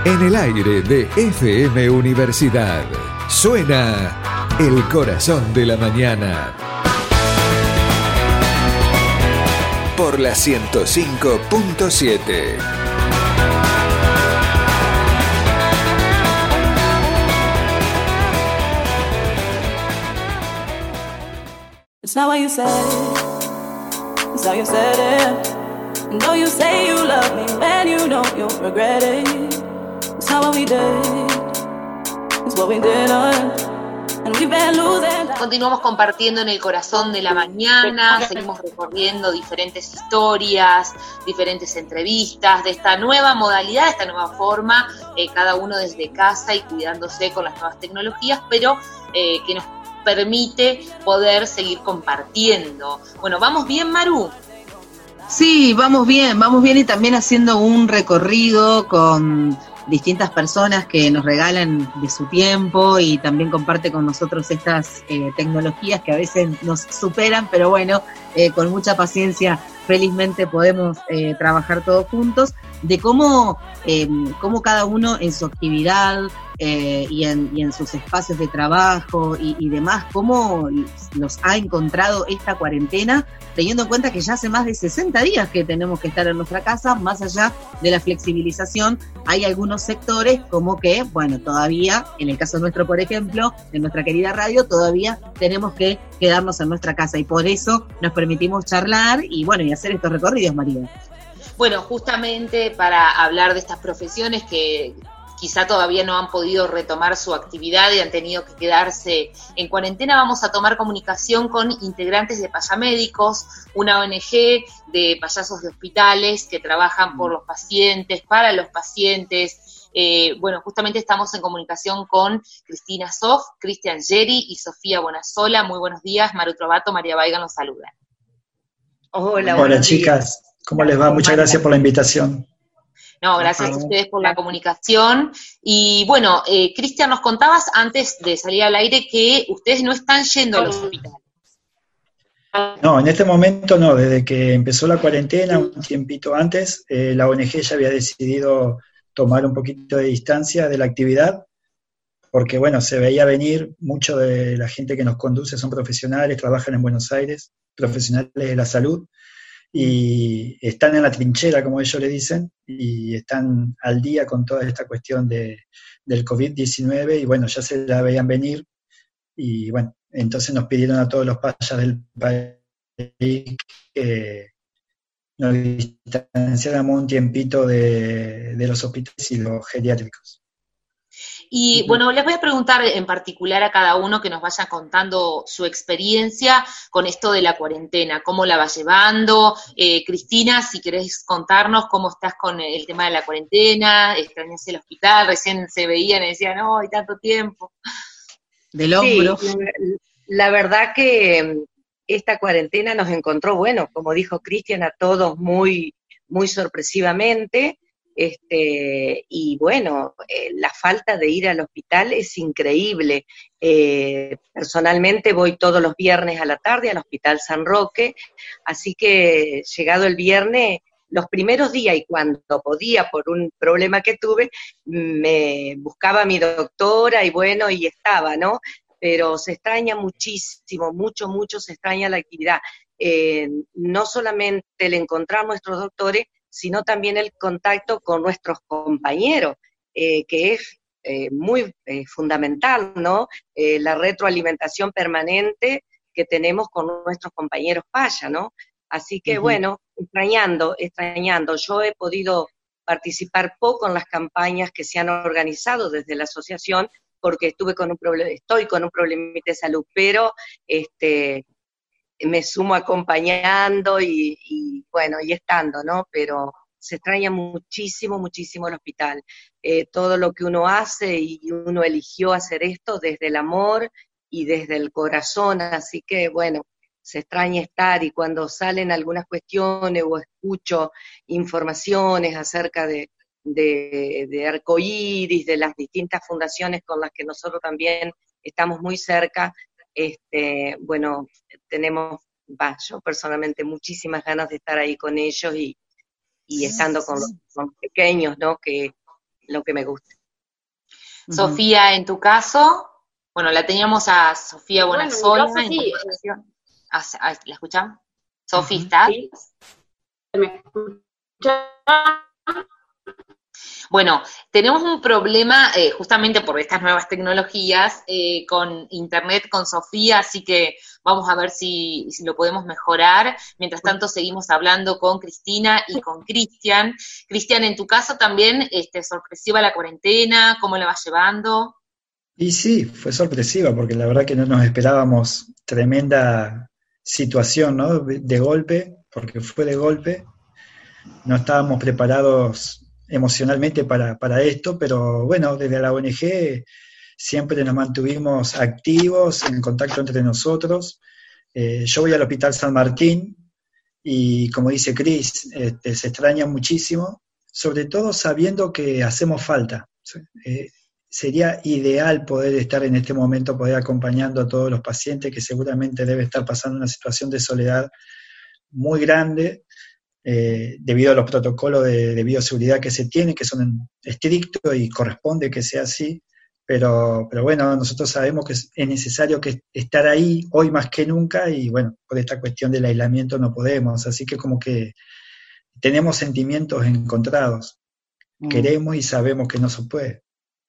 En el aire de FM Universidad suena El Corazón de la Mañana. Por la 105.7. It's not what you say, it's how you said it. And though you say you love me, when you know you'll regret it. It's not what we did, it's what we didn't. And we've been losing. Continuamos compartiendo en El Corazón de la Mañana, seguimos recorriendo diferentes historias, diferentes entrevistas de esta nueva modalidad, de esta nueva forma, cada uno desde casa y cuidándose con las nuevas tecnologías, pero que nos permite poder seguir compartiendo. Bueno, ¿vamos bien, Maru? Sí, vamos bien y también haciendo un recorrido con distintas personas que nos regalan de su tiempo y también comparte con nosotros estas tecnologías que a veces nos superan, pero bueno, con mucha paciencia felizmente podemos trabajar todos juntos, de cómo cada uno en su actividad y en sus espacios de trabajo y demás, cómo nos ha encontrado esta cuarentena, teniendo en cuenta que ya hace más de 60 días que tenemos que estar en nuestra casa, más allá de la flexibilización, hay algunos sectores como que, bueno, todavía, en el caso nuestro, por ejemplo, en nuestra querida radio, todavía tenemos que quedarnos en nuestra casa y por eso nos permitimos charlar y, bueno, y hacer estos recorridos, María. Bueno, justamente para hablar de estas profesiones que quizá todavía no han podido retomar su actividad y han tenido que quedarse en cuarentena, vamos a tomar comunicación con integrantes de Payamédicos, una ONG de payasos de hospitales que trabajan por los pacientes, para los pacientes. Bueno, justamente estamos en comunicación con Cristina Sof, Cristian Geri y Sofía Bonasola. Muy buenos días, Maru Trovato, María Baigan los saludan. Hola chicas, ¿cómo les va? Muchas gracias por la invitación. No, gracias a ustedes por la comunicación. Y bueno, Cristian, nos contabas antes de salir al aire que ustedes no están yendo a los hospitales. No, en este momento no, desde que empezó la cuarentena, un tiempito antes, la ONG ya había decidido tomar un poquito de distancia de la actividad, porque bueno, se veía venir, mucho de la gente que nos conduce son profesionales, trabajan en Buenos Aires, profesionales de la salud, y están en la trinchera, como ellos le dicen, y están al día con toda esta cuestión del COVID-19, y bueno, ya se la veían venir, y bueno, entonces nos pidieron a todos los payas del país que nos distanciáramos un tiempito de los hospitales y los geriátricos. Y bueno, les voy a preguntar en particular a cada uno que nos vaya contando su experiencia con esto de la cuarentena, cómo la va llevando. Cristina, si querés contarnos cómo estás con el tema de la cuarentena, extrañas el hospital, recién se veían y decían, no, hay tanto tiempo. Del hombro. Sí, la verdad que esta cuarentena nos encontró, bueno, como dijo Cristian, a todos muy, muy sorpresivamente. Y bueno, la falta de ir al hospital es increíble. Personalmente voy todos los viernes a la tarde al Hospital San Roque, así que llegado el viernes, los primeros días y cuando podía por un problema que tuve, me buscaba a mi doctora y bueno, y estaba, ¿no? Pero se extraña muchísimo, mucho se extraña la actividad. No solamente el encontrar nuestros doctores, sino también el contacto con nuestros compañeros, que es muy fundamental, ¿no? La retroalimentación permanente que tenemos con nuestros compañeros paya, ¿no? Así que bueno, extrañando. Yo he podido participar poco en las campañas que se han organizado desde la asociación, porque estoy con un problemita de salud, pero me sumo acompañando y bueno, y estando, ¿no? Pero se extraña muchísimo el hospital. Todo lo que uno hace y uno eligió hacer esto desde el amor y desde el corazón, así que bueno, se extraña estar y cuando salen algunas cuestiones o escucho informaciones acerca de Arcoíris, de las distintas fundaciones con las que nosotros también estamos muy cerca, bueno, yo personalmente muchísimas ganas de estar ahí con ellos y estando con los pequeños, ¿no? Que lo que me guste. Sofía, en tu caso, bueno, la teníamos a Sofía Bonasola. Bueno, sí. ¿La escuchamos? Sofía, ¿estás? Sí. ¿Me escuchan? Bueno, tenemos un problema justamente por estas nuevas tecnologías con internet, con Sofía, así que vamos a ver si lo podemos mejorar. Mientras tanto, seguimos hablando con Cristina y con Cristian. Cristian, en tu caso también, sorpresiva la cuarentena, ¿cómo la vas llevando? Y sí, fue sorpresiva, porque la verdad que no nos esperábamos tremenda situación, ¿no? De golpe, porque fue de golpe. No estábamos preparados emocionalmente para esto, pero bueno, desde la ONG siempre nos mantuvimos activos, en contacto entre nosotros. Yo voy al Hospital San Martín y como dice Cris, se extraña muchísimo, sobre todo sabiendo que hacemos falta. Sería ideal poder estar en este momento, poder acompañando a todos los pacientes que seguramente deben estar pasando una situación de soledad muy grande, debido a los protocolos de bioseguridad que se tienen, que son estrictos y corresponde que sea así, pero bueno, nosotros sabemos que es necesario estar ahí hoy más que nunca, y bueno, por esta cuestión del aislamiento no podemos, así que como que tenemos sentimientos encontrados, queremos y sabemos que no se puede.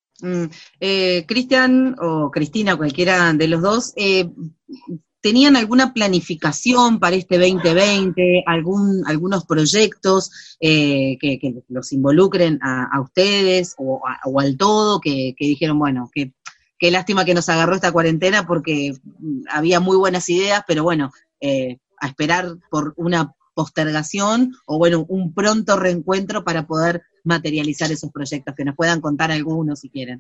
Cristian o Cristina, cualquiera de los dos, ¿tenían alguna planificación para este 2020, algunos proyectos que los involucren a ustedes o al todo, que dijeron, bueno, qué lástima que nos agarró esta cuarentena porque había muy buenas ideas, pero bueno, a esperar por una postergación o bueno, un pronto reencuentro para poder materializar esos proyectos, que nos puedan contar algunos si quieren?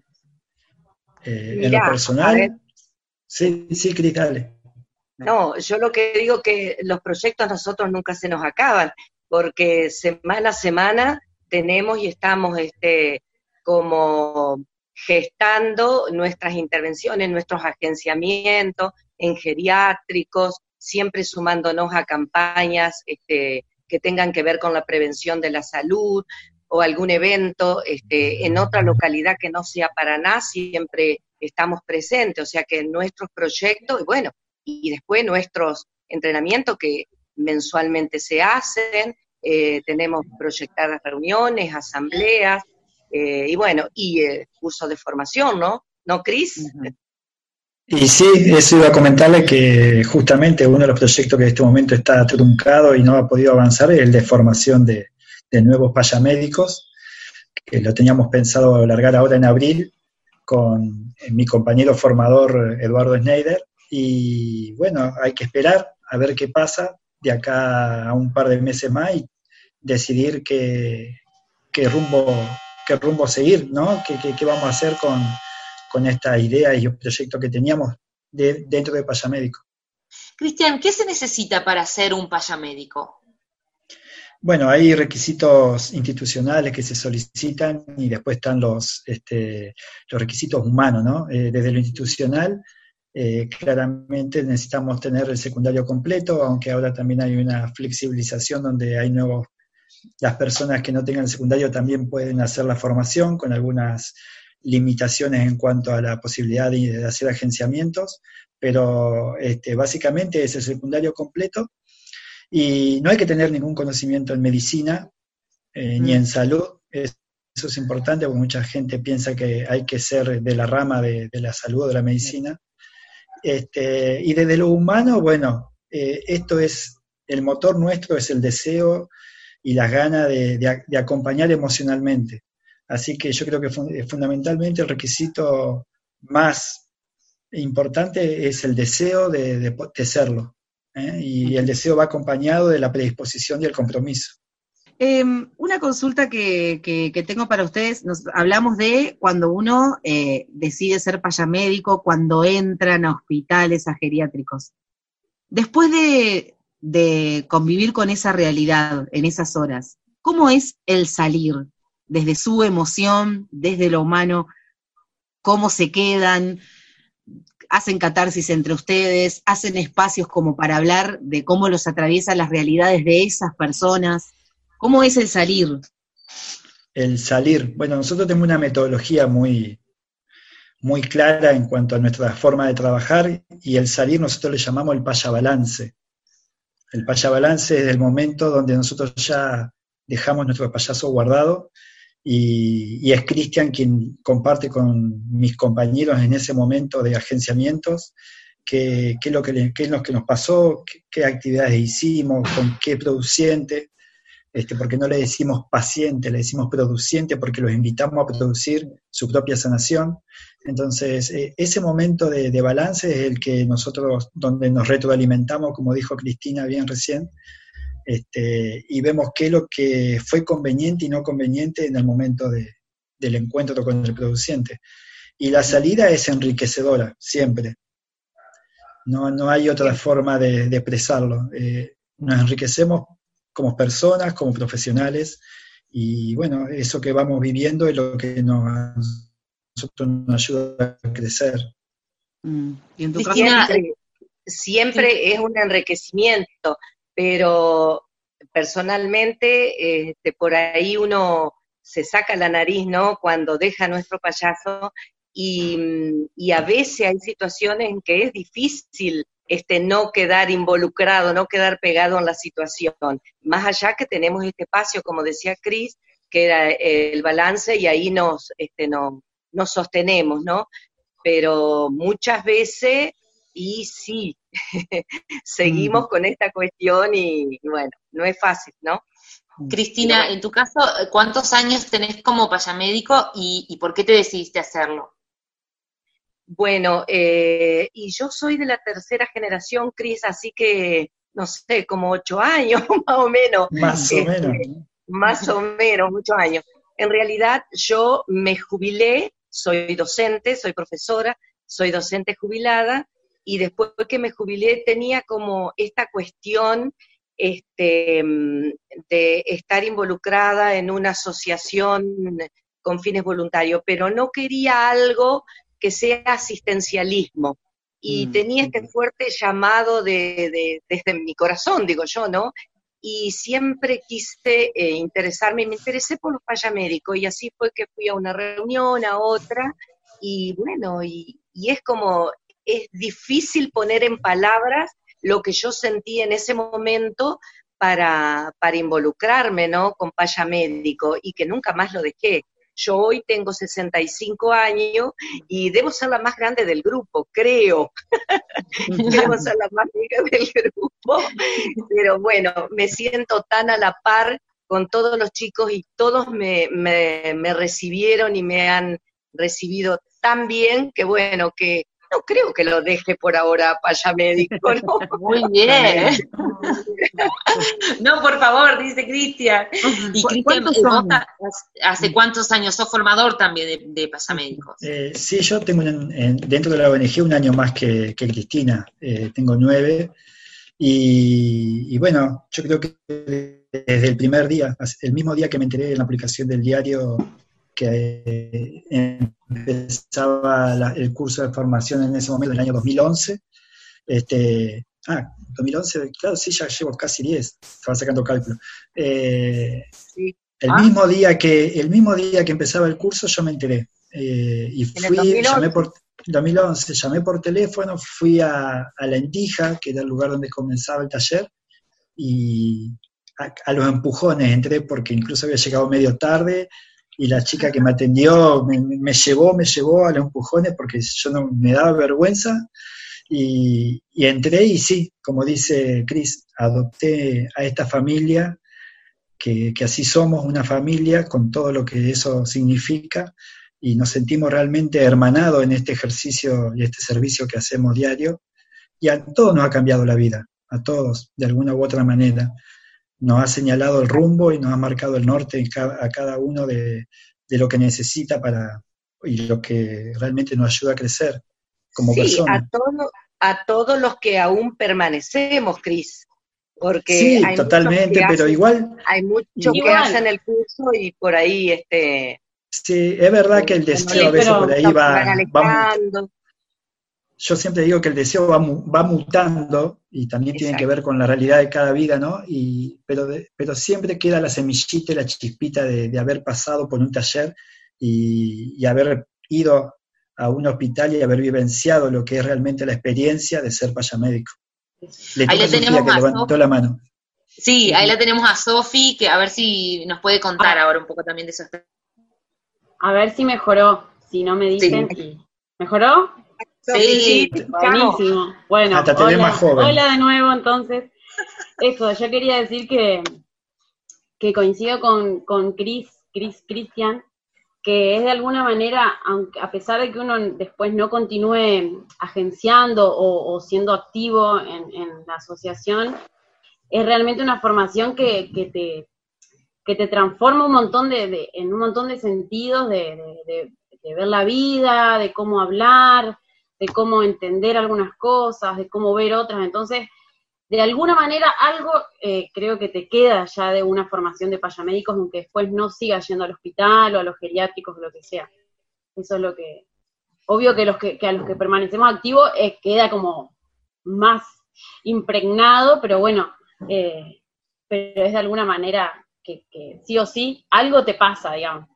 En lo personal, sí, Cris, dale. No, yo lo que digo que los proyectos nosotros nunca se nos acaban, porque semana a semana tenemos y estamos como gestando nuestras intervenciones, nuestros agenciamientos en geriátricos, siempre sumándonos a campañas que tengan que ver con la prevención de la salud, o algún evento en otra localidad que no sea Paraná, siempre estamos presentes, o sea que nuestros proyectos, y bueno, y después nuestros entrenamientos que mensualmente se hacen, tenemos proyectadas reuniones, asambleas, y bueno, y cursos de formación, ¿no? ¿No, Cris? Y sí, eso iba a comentarle, que justamente uno de los proyectos que en este momento está truncado y no ha podido avanzar es el de formación de nuevos payamédicos, que lo teníamos pensado alargar ahora en abril con mi compañero formador Eduardo Schneider, y bueno, hay que esperar a ver qué pasa de acá a un par de meses más y decidir qué rumbo seguir, ¿no? ¿Qué vamos a hacer con esta idea y el proyecto que teníamos dentro de Payamédico? Cristian, ¿qué se necesita para ser un payamédico? Bueno, hay requisitos institucionales que se solicitan y después están los requisitos humanos, ¿no? Desde lo institucional, claramente necesitamos tener el secundario completo, aunque ahora también hay una flexibilización donde hay las personas que no tengan el secundario también pueden hacer la formación con algunas limitaciones en cuanto a la posibilidad de hacer agenciamientos, pero básicamente es el secundario completo. Y no hay que tener ningún conocimiento en medicina ni en salud, eso es importante porque mucha gente piensa que hay que ser de la rama de la salud o de la medicina. Y desde lo humano, bueno, esto es, el motor nuestro es el deseo y las ganas de acompañar emocionalmente. Así que yo creo que fundamentalmente el requisito más importante es el deseo de serlo. Y el deseo va acompañado de la predisposición y el compromiso. Una consulta que tengo para ustedes, hablamos de cuando uno decide ser payamédico, cuando entran a hospitales, a geriátricos. Después de convivir con esa realidad en esas horas, ¿cómo es el salir? Desde su emoción, desde lo humano, ¿cómo se quedan? ¿Hacen catarsis entre ustedes? ¿Hacen espacios como para hablar de cómo los atraviesan las realidades de esas personas? ¿Cómo es el salir? el salir. Bueno, nosotros tenemos una metodología muy, muy clara en cuanto a nuestra forma de trabajar, y el salir nosotros le llamamos el payabalance. El payabalance es el momento donde nosotros ya dejamos nuestro payaso guardado, y es Cristian quien comparte con mis compañeros en ese momento de agenciamientos qué es lo que nos pasó, qué actividades hicimos, con qué produciente, porque no le decimos paciente, le decimos produciente, porque los invitamos a producir su propia sanación. Entonces, ese momento de balance es el que nosotros, donde nos retroalimentamos, como dijo Cristina bien recién, y vemos qué es lo que fue conveniente y no conveniente en el momento del encuentro con el produciente. Y la salida es enriquecedora, siempre. No hay otra forma de expresarlo. Nos enriquecemos como personas, como profesionales, y bueno, eso que vamos viviendo es lo que nosotros nos ayuda a crecer. Y en tu caso, siempre es un enriquecimiento, pero personalmente por ahí uno se saca la nariz, ¿no?, cuando deja nuestro payaso, y a veces hay situaciones en que es difícil no quedar involucrado, no quedar pegado en la situación, más allá que tenemos este espacio, como decía Cris, que era el balance, y ahí nos sostenemos, ¿no? Pero muchas veces, y sí, seguimos con esta cuestión, y bueno, no es fácil, ¿no? Cristina, bueno, en tu caso, ¿cuántos años tenés como payamédico y por qué te decidiste hacerlo? Bueno, y yo soy de la tercera generación, Cris, así que, no sé, como 8 años, más o menos. Más o menos. Más o menos, muchos años. En realidad, yo me jubilé, soy docente, soy profesora, soy docente jubilada, y después que me jubilé tenía como esta cuestión de estar involucrada en una asociación con fines voluntarios, pero no quería algo que sea asistencialismo, y tenía este fuerte llamado desde mi corazón, digo yo, ¿no? Y siempre quise interesarme, y me interesé por los payamédicos, y así fue que fui a una reunión, a otra, y bueno, y es como, es difícil poner en palabras lo que yo sentí en ese momento para involucrarme, ¿no?, con payamédico, y que nunca más lo dejé. Yo hoy tengo 65 años y debo ser la más grande del grupo, creo. Debo ser la más grande del grupo, pero bueno, me siento tan a la par con todos los chicos, y todos me recibieron y me han recibido tan bien, que bueno, que no creo que lo deje por ahora payamédico, ¿no? Muy bien. No, por favor, dice Cristian. Y Cristian, ¿vos hace cuántos años sos formador también de payamédicos? Sí, yo tengo dentro de la ONG un año más que Cristina, tengo 9, y bueno, yo creo que desde el primer día, el mismo día que me enteré en la publicación del diario que empezaba el curso de formación en ese momento, en el año 2011, 2011, claro, sí, ya llevo casi 10, estaba sacando cálculo. Sí. El mismo día que empezaba el curso yo me enteré, y fui, llamé por teléfono, fui a La Endija, que era el lugar donde comenzaba el taller, y a los empujones entré, porque incluso había llegado medio tarde, y la chica que me atendió me llevó a los empujones, porque yo no me daba vergüenza, y entré, y sí, como dice Cris, adopté a esta familia, que así somos, una familia, con todo lo que eso significa, y nos sentimos realmente hermanados en este ejercicio y este servicio que hacemos diario, y a todos nos ha cambiado la vida, a todos, de alguna u otra manera. Nos ha señalado el rumbo y nos ha marcado el norte a cada uno de lo que necesita y lo que realmente nos ayuda a crecer como personas. A todos los que aún permanecemos, Cris, porque sí, hay totalmente, pero igual hay muchos que hacen el curso y por ahí sí, es verdad que el deseo a veces por ahí va yo siempre digo que el deseo va mutando y también tiene que ver con la realidad de cada vida, ¿no? Pero siempre queda la semillita y la chispita de haber pasado por un taller y haber ido a un hospital y haber vivenciado lo que es realmente la experiencia de ser payamédico. Ahí la tenemos que levantó la mano. Sí, ahí la tenemos a Sofi, que a ver si nos puede contar ahora un poco también de eso. A ver si mejoró, si no me dicen. Sí. ¿Mejoró? Sí, buenísimo. Bueno, hasta te ves más joven. Hola de nuevo, entonces. Eso, yo quería decir que coincido con Cristian, que es de alguna manera, aunque a pesar de que uno después no continúe agenciando o siendo activo en la asociación, es realmente una formación que te transforma en un montón de sentidos, de ver la vida, de cómo hablar, de cómo entender algunas cosas, de cómo ver otras. Entonces, de alguna manera algo creo que te queda ya de una formación de payamédicos, aunque después no sigas yendo al hospital o a los geriátricos o lo que sea. Eso es lo que... Obvio que a los que permanecemos activos queda como más impregnado, pero bueno, pero es de alguna manera que sí o sí algo te pasa, digamos.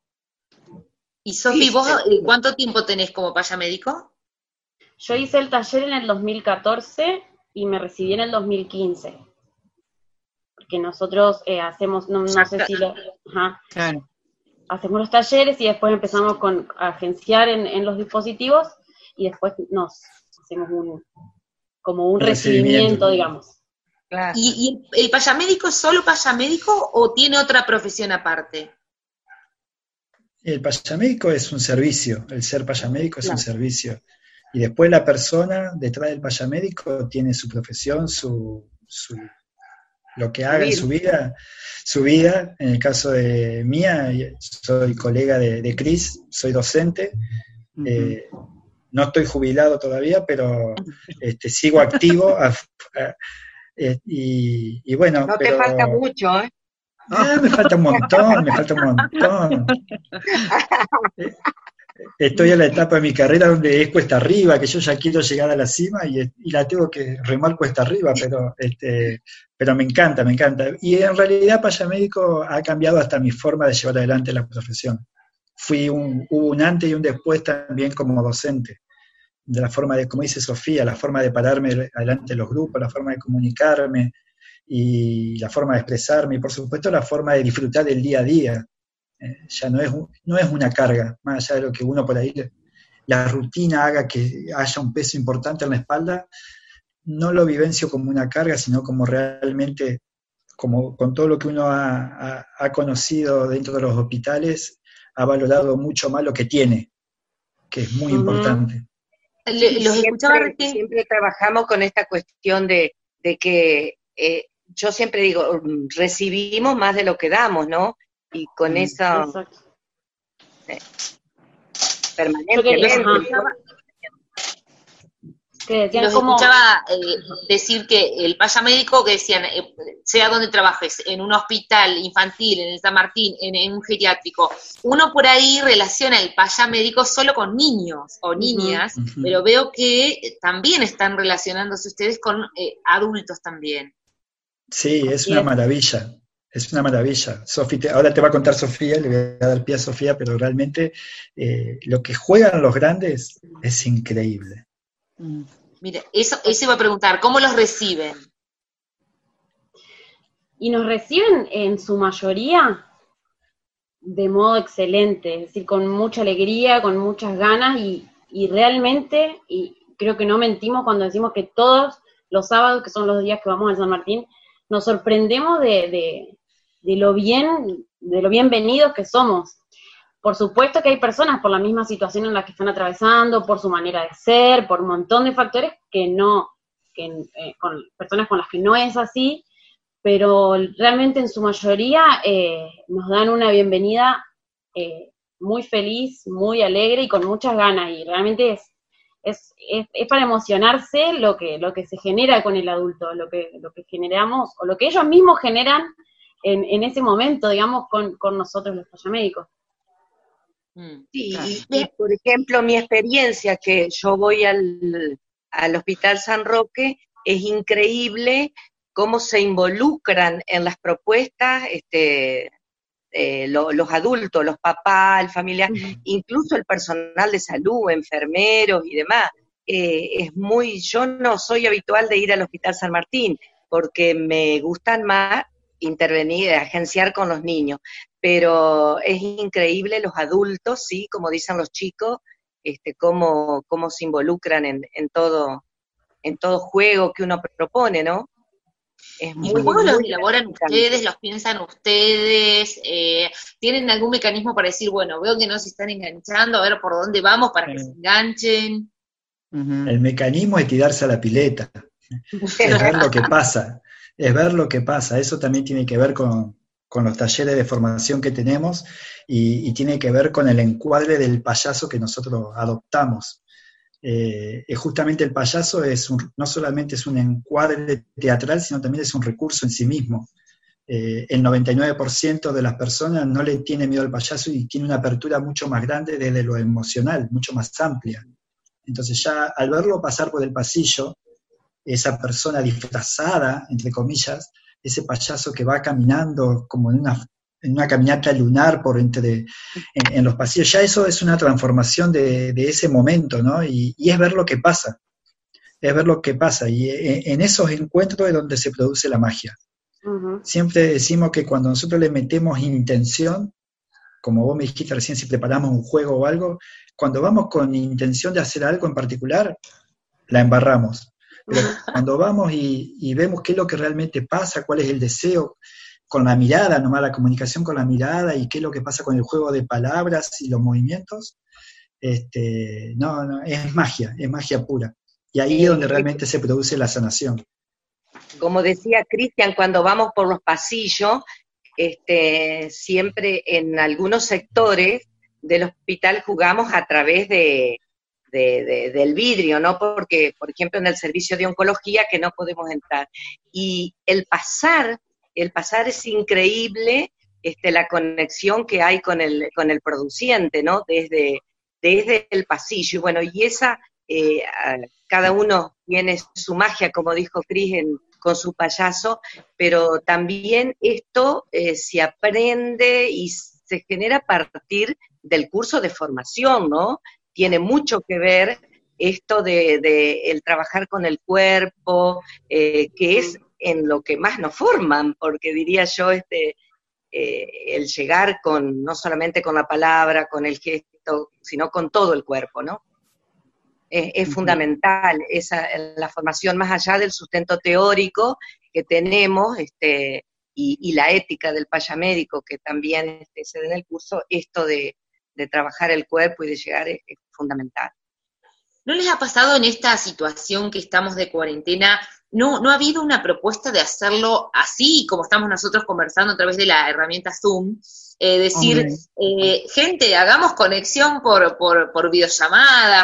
Y Sofi, ¿vos cuánto tiempo tenés como payamédico? Yo hice el taller en el 2014 y me recibí en el 2015. Porque nosotros hacemos, no sé si lo... Claro. Hacemos los talleres y después empezamos a agenciar en los dispositivos y después nos hacemos como un recibimiento, digamos. Claro. ¿Y el payamédico es solo payamédico o tiene otra profesión aparte? El payamédico es un servicio, el ser payamédico es un servicio. Y después la persona detrás del payamédico tiene su profesión, lo que haga en su vida. En el caso de mía, soy colega de Cris, soy docente. No estoy jubilado todavía, pero sigo activo. Y bueno, no te falta mucho, ¿eh? Me falta un montón. Estoy en la etapa de mi carrera donde es cuesta arriba, que yo ya quiero llegar a la cima y la tengo que remar cuesta arriba, pero me encanta. Y en realidad payamédico ha cambiado hasta mi forma de llevar adelante la profesión. Hubo un antes y un después también como docente, de la forma de, como dice Sofía, la forma de pararme adelante de los grupos, la forma de comunicarme y la forma de expresarme y por supuesto la forma de disfrutar del día a día. Ya no es una carga, más allá de lo que uno por ahí, la rutina haga que haya un peso importante en la espalda, no lo vivencio como una carga, sino como realmente, como con todo lo que uno ha conocido dentro de los hospitales, ha valorado mucho más lo que tiene, que es muy importante. Siempre trabajamos con esta cuestión de que yo siempre digo, recibimos más de lo que damos, ¿no? Y con esa permanentemente. Los escuchaba decir que el payamédico, que decían, sea donde trabajes, en un hospital infantil, en el San Martín, en un geriátrico, uno por ahí relaciona el payamédico solo con niños o niñas, pero veo que también están relacionándose ustedes con adultos también. Sí, es una maravilla. Es una maravilla. Ahora te va a contar Sofía, le voy a dar pie a Sofía, pero realmente lo que juegan los grandes es increíble. Mira, eso iba a preguntar, ¿cómo los reciben? Y nos reciben en su mayoría de modo excelente, es decir, con mucha alegría, con muchas ganas y realmente, y creo que no mentimos cuando decimos que todos los sábados, que son los días que vamos al San Martín, nos sorprendemos de lo bienvenidos que somos. Por supuesto que hay personas por la misma situación en la que están atravesando, por su manera de ser, por un montón de factores con personas con las que no es así, pero realmente en su mayoría nos dan una bienvenida muy feliz, muy alegre y con muchas ganas, y realmente es para emocionarse lo que se genera con el adulto, lo que generamos, o lo que ellos mismos generan en ese momento, digamos, con nosotros los payamédicos. Sí, y por ejemplo, mi experiencia, que yo voy al al Hospital San Roque, es increíble cómo se involucran en las propuestas los adultos, los papás, el familiar, incluso el personal de salud, enfermeros y demás. Yo no soy habitual de ir al Hospital San Martín, porque me gustan más intervenir, agenciar con los niños, pero es increíble los adultos, sí, como dicen los chicos, cómo se involucran en todo juego que uno propone, ¿no? Es muy, ¿los juegos los elaboran ustedes, los piensan ustedes? ¿Tienen algún mecanismo para decir, bueno, veo que no se están enganchando, a ver por dónde vamos para que se enganchen? El mecanismo es tirarse a la pileta, es ver lo que pasa, eso también tiene que ver con los talleres de formación que tenemos y tiene que ver con el encuadre del payaso que nosotros adoptamos. Justamente el payaso no solamente es un encuadre teatral, sino también es un recurso en sí mismo. El 99% de las personas no le tiene miedo al payaso y tiene una apertura mucho más grande desde lo emocional, mucho más amplia. Entonces ya al verlo pasar por el pasillo, esa persona disfrazada, entre comillas, ese payaso que va caminando como en una caminata lunar en los pasillos, ya eso es una transformación de ese momento, ¿no? Y es ver lo que pasa, y en esos encuentros es donde se produce la magia. Siempre decimos que cuando nosotros le metemos intención, como vos me dijiste recién, si preparamos un juego o algo, cuando vamos con intención de hacer algo en particular, la embarramos. Pero cuando vamos y vemos qué es lo que realmente pasa, cuál es el deseo, con la mirada, nomás la comunicación con la mirada, y qué es lo que pasa con el juego de palabras y los movimientos, no, es magia pura. Y ahí es donde realmente se produce la sanación. Como decía Cristian, cuando vamos por los pasillos, siempre en algunos sectores del hospital jugamos a través del vidrio, ¿no? Porque, por ejemplo, en el servicio de oncología que no podemos entrar. Y el pasar es increíble, la conexión que hay con el produciente, ¿no? Desde el pasillo. Y bueno, y cada uno tiene su magia, como dijo Cris, con su payaso, pero también esto se aprende y se genera a partir del curso de formación, ¿no? Tiene mucho que ver esto de el trabajar con el cuerpo, que es en lo que más nos forman, porque diría yo, el llegar no solamente con la palabra, con el gesto, sino con todo el cuerpo, ¿no? Es fundamental la formación, más allá del sustento teórico que tenemos, y la ética del payamédico que también se da en el curso, esto de trabajar el cuerpo y de llegar es fundamental. ¿No les ha pasado en esta situación que estamos de cuarentena, no ha habido una propuesta de hacerlo así, como estamos nosotros conversando a través de la herramienta Zoom? Decir, gente, hagamos conexión por videollamadas,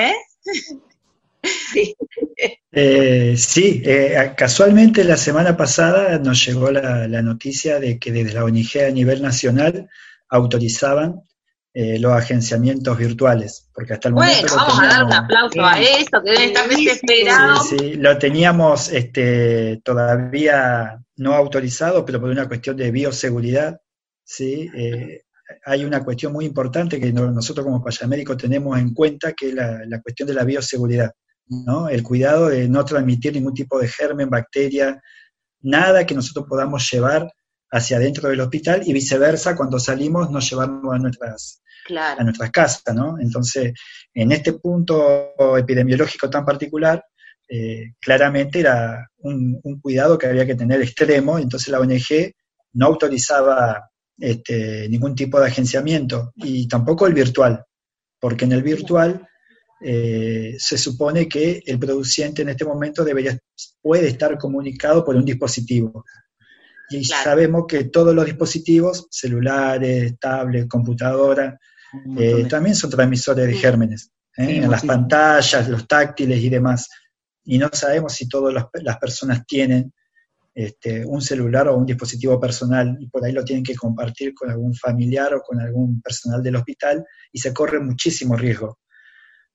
Sí, casualmente la semana pasada nos llegó la noticia de que desde la ONG a nivel nacional autorizaban los agenciamientos virtuales, porque hasta el momento... Bueno, vamos a dar un aplauso a eso, que deben estar desesperados. Sí, lo teníamos todavía no autorizado, pero por una cuestión de bioseguridad, ¿sí? Hay una cuestión muy importante que nosotros como payamédicos tenemos en cuenta, que es la cuestión de la bioseguridad, ¿no? El cuidado de no transmitir ningún tipo de germen, bacteria, nada que nosotros podamos llevar hacia adentro del hospital, y viceversa, cuando salimos no llevarnos a nuestras casas, ¿no? Entonces, en este punto epidemiológico tan particular, claramente era un cuidado que había que tener extremo, entonces la ONG no autorizaba ningún tipo de agenciamiento, y tampoco el virtual, porque en el virtual se supone que el produciente en este momento puede estar comunicado por un dispositivo. Y sabemos que todos los dispositivos, celulares, tablets, computadoras, también son transmisores de gérmenes, en las pantallas, los táctiles y demás. Y no sabemos si todas las personas tienen un celular o un dispositivo personal, y por ahí lo tienen que compartir con algún familiar o con algún personal del hospital, y se corre muchísimo riesgo.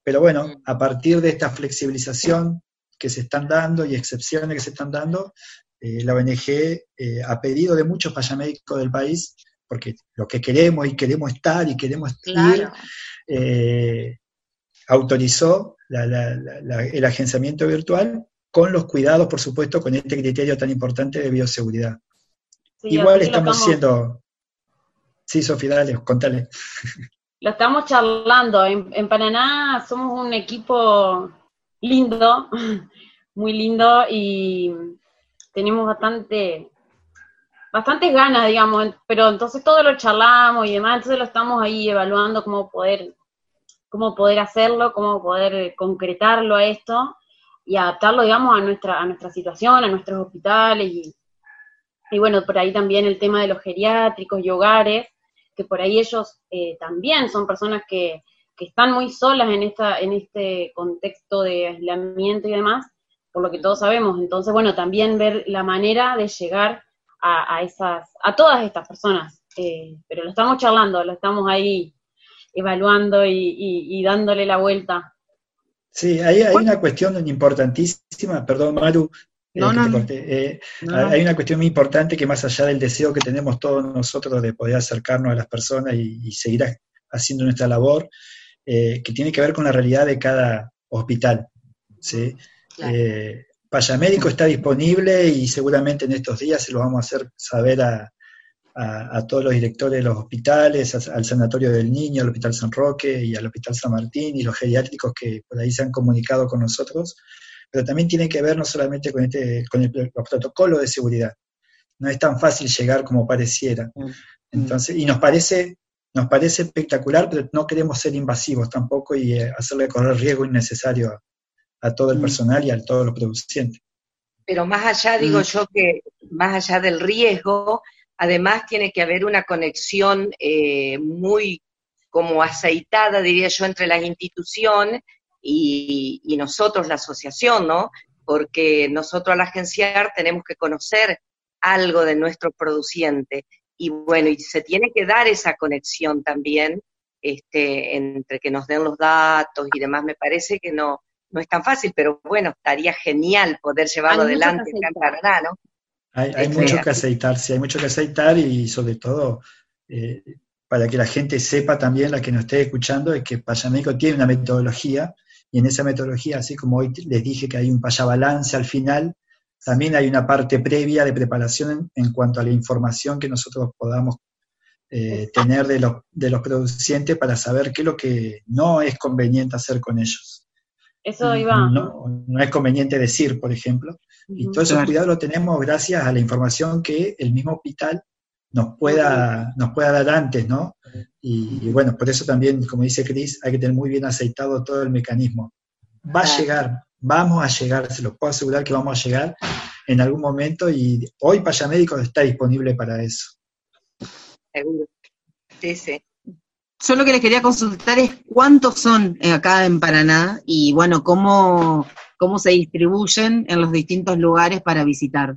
Pero bueno, a partir de esta flexibilización que se están dando y excepciones que se están dando, la ONG, a pedido de muchos payamédicos del país, porque lo que queremos y queremos estar y queremos Claro. ir, autorizó el agenciamiento virtual con los cuidados, por supuesto, con este criterio tan importante de bioseguridad. Sí, Igual así que estamos siendo... Sí, Sofía, dale, contale. lo estamos charlando. En Paraná somos un equipo lindo, muy lindo, y tenemos bastantes ganas, digamos, pero entonces todo lo charlamos y demás, entonces lo estamos ahí evaluando cómo poder hacerlo, cómo poder concretarlo a esto y adaptarlo, digamos, a nuestra situación, a nuestros hospitales, y bueno, por ahí también el tema de los geriátricos y hogares, que por ahí ellos también son personas que están muy solas en este contexto de aislamiento y demás, por lo que todos sabemos. Entonces, bueno, también ver la manera de llegar a todas estas personas, pero lo estamos charlando, lo estamos ahí evaluando y dándole la vuelta. Sí, hay una cuestión importantísima, perdón Maru, te corté. Hay una cuestión muy importante que más allá del deseo que tenemos todos nosotros de poder acercarnos a las personas y seguir haciendo nuestra labor, que tiene que ver con la realidad de cada hospital, ¿sí? Claro. Payamédico está disponible y seguramente en estos días se lo vamos a hacer saber a todos los directores de los hospitales, al Sanatorio del Niño, al Hospital San Roque y al Hospital San Martín, y los geriátricos que por ahí se han comunicado con nosotros, pero también tiene que ver no solamente con los protocolos de seguridad. No es tan fácil llegar como pareciera. Entonces, y nos parece espectacular, pero no queremos ser invasivos tampoco y hacerle correr riesgo innecesario a todo el personal y a todos los producientes. Pero más allá, digo yo, que más allá del riesgo, además tiene que haber una conexión muy como aceitada, diría yo, entre las instituciones y nosotros, la asociación, ¿no? Porque nosotros al agenciar tenemos que conocer algo de nuestro produciente. Y bueno, y se tiene que dar esa conexión también, entre que nos den los datos y demás. Me parece que no es tan fácil, pero bueno, estaría genial poder llevarlo adelante acá en Paraná, ¿no? Hay mucho que aceitar, sí, hay mucho que aceitar, y sobre todo para que la gente sepa también, la que nos esté escuchando, es que Payamédico tiene una metodología, y en esa metodología, así como hoy les dije que hay un payabalance al final, también hay una parte previa de preparación en cuanto a la información que nosotros podamos tener de los producientes para saber qué es lo que no es conveniente hacer con ellos. Eso iba. No es conveniente decir, por ejemplo. Y todo ese cuidado lo tenemos gracias a la información que el mismo hospital nos pueda dar antes, ¿no? Y bueno, por eso también, como dice Cris, hay que tener muy bien aceitado todo el mecanismo. Va a llegar, vamos a llegar, se los puedo asegurar que vamos a llegar en algún momento, y hoy Payamédico está disponible para eso. Seguro. Sí, sí. Yo lo que les quería consultar es cuántos son acá en Paraná y bueno, cómo se distribuyen en los distintos lugares para visitar.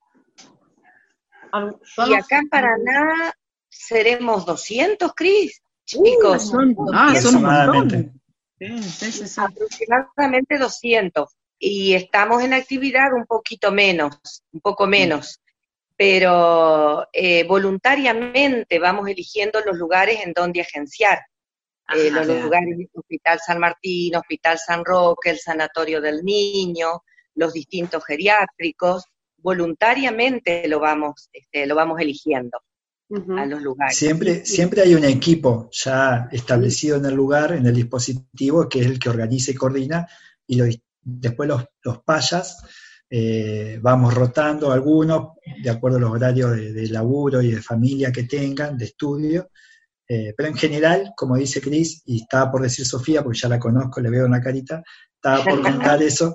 Y acá en Paraná seremos 200, Cris, chicos. Son un montón. Sí. Aproximadamente 200. Y estamos en actividad un poco menos. Pero voluntariamente vamos eligiendo los lugares en donde agenciar. Los lugares, Hospital San Martín, Hospital San Roque, el Sanatorio del Niño, los distintos geriátricos, voluntariamente lo vamos eligiendo a los lugares. Siempre hay un equipo ya establecido en el lugar, en el dispositivo, que es el que organiza y coordina, y después los payas vamos rotando algunos de acuerdo a los horarios de laburo y de familia que tengan, de estudio, pero en general, como dice Cris, y estaba por decir Sofía, porque ya la conozco, le veo en la carita, estaba por contar eso,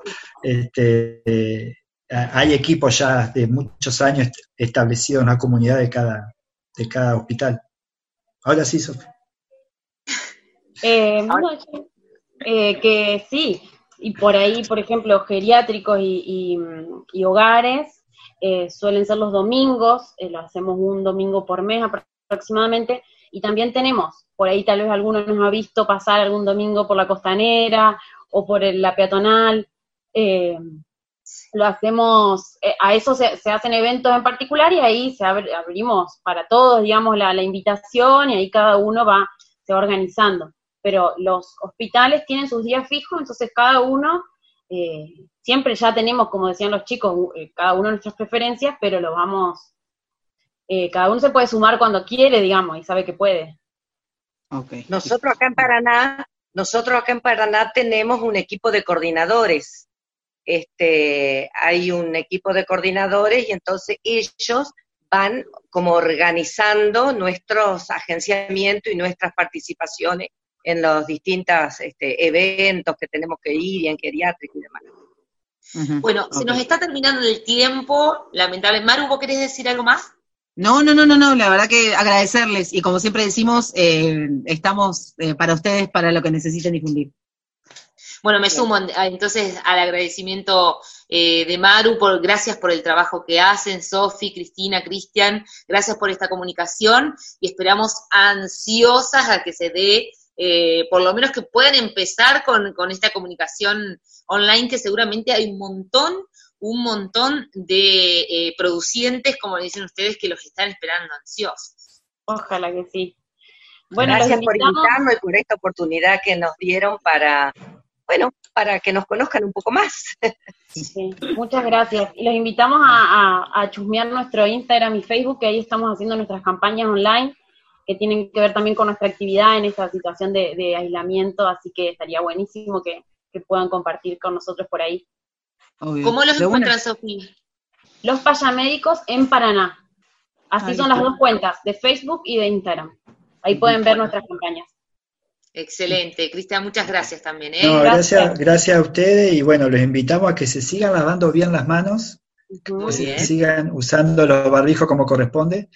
hay equipos ya de muchos años establecidos en la comunidad de cada hospital. Ahora sí, Sofía. Que sí. Y por ahí, por ejemplo, geriátricos y hogares suelen ser los domingos, lo hacemos un domingo por mes aproximadamente, y también tenemos, por ahí tal vez alguno nos ha visto pasar algún domingo por la Costanera o por la peatonal, lo hacemos, a eso se hacen eventos en particular y ahí abrimos para todos, digamos, la invitación y ahí cada uno se va organizando. Pero los hospitales tienen sus días fijos, entonces cada uno, siempre ya tenemos, como decían los chicos, cada uno nuestras preferencias, pero lo vamos, cada uno se puede sumar cuando quiere, digamos, y sabe que puede. Okay. Nosotros acá en Paraná tenemos un equipo de coordinadores. Hay un equipo de coordinadores y entonces ellos van como organizando nuestros agenciamientos y nuestras participaciones en los distintos eventos que tenemos que ir y en geriátrica y demás. Bueno, se nos está terminando el tiempo, lamentablemente. Maru, ¿vos querés decir algo más? No, la verdad que agradecerles, y como siempre decimos, estamos para ustedes, para lo que necesiten difundir. Bueno, me sumo entonces al agradecimiento de Maru, gracias por el trabajo que hacen, Sofi, Cristina, Cristian, gracias por esta comunicación, y esperamos ansiosas a que se dé, por lo menos que puedan empezar con esta comunicación online, que seguramente hay un montón de producientes, como dicen ustedes, que los están esperando ansiosos. Ojalá que sí. Bueno, gracias por invitarnos y por esta oportunidad que nos dieron para que nos conozcan un poco más. Sí, muchas gracias. Y los invitamos a chusmear nuestro Instagram y Facebook, que ahí estamos haciendo nuestras campañas online, que tienen que ver también con nuestra actividad en esta situación de aislamiento, así que estaría buenísimo que puedan compartir con nosotros por ahí. Obvio. ¿Cómo los encuentran, Sofía? Los Payamédicos en Paraná. Así son las dos cuentas, de Facebook y de Instagram. Ahí pueden ver nuestras campañas. Excelente. Cristian, muchas gracias también. No, gracias a ustedes, y bueno, los invitamos a que se sigan lavando bien las manos, que sigan usando los barbijos como corresponde,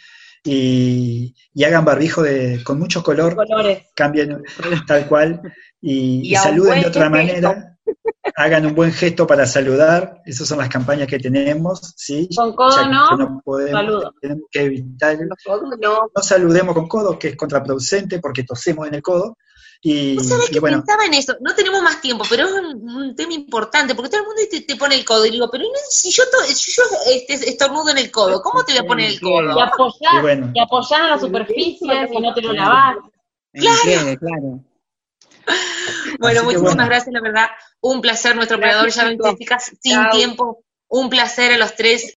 y hagan barbijo con mucho colores. Cambien tal cual, y saluden de otra manera. Hagan un buen gesto para saludar, esas son las campañas que tenemos, ¿sí? Con codo no podemos, tenemos que evitar, no saludemos con codo, que es contraproducente porque tosemos en el codo. ¿Vos sabés que pensaba en eso? No tenemos más tiempo, pero es un tema importante, porque todo el mundo te pone el codo, y digo, pero si yo estornudo en el codo, ¿cómo te voy a poner el codo? Y apoyar en la superficie, si no te lo lavás. Claro. Bueno, muchísimas gracias, la verdad, un placer, nuestro operador ya lo identifica sin tiempo, un placer a los tres.